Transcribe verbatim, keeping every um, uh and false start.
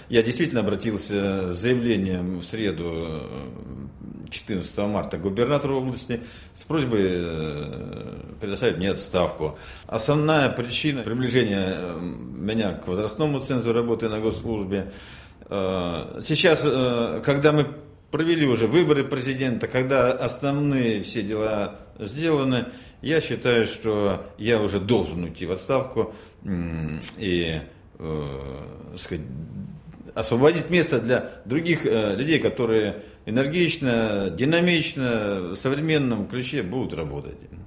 я действительно обратился с заявлением в среду четырнадцатого марта к губернатору области с просьбой предоставить мне отставку. Основная причина приближения меня к возрастному цензу работы на госслужбе. Сейчас, когда мы провели уже выборы президента, когда основные все дела сделаны, я считаю, что я уже должен уйти в отставку и, э, сказать, освободить место для других э, людей, которые энергично, динамично, в современном ключе будут работать.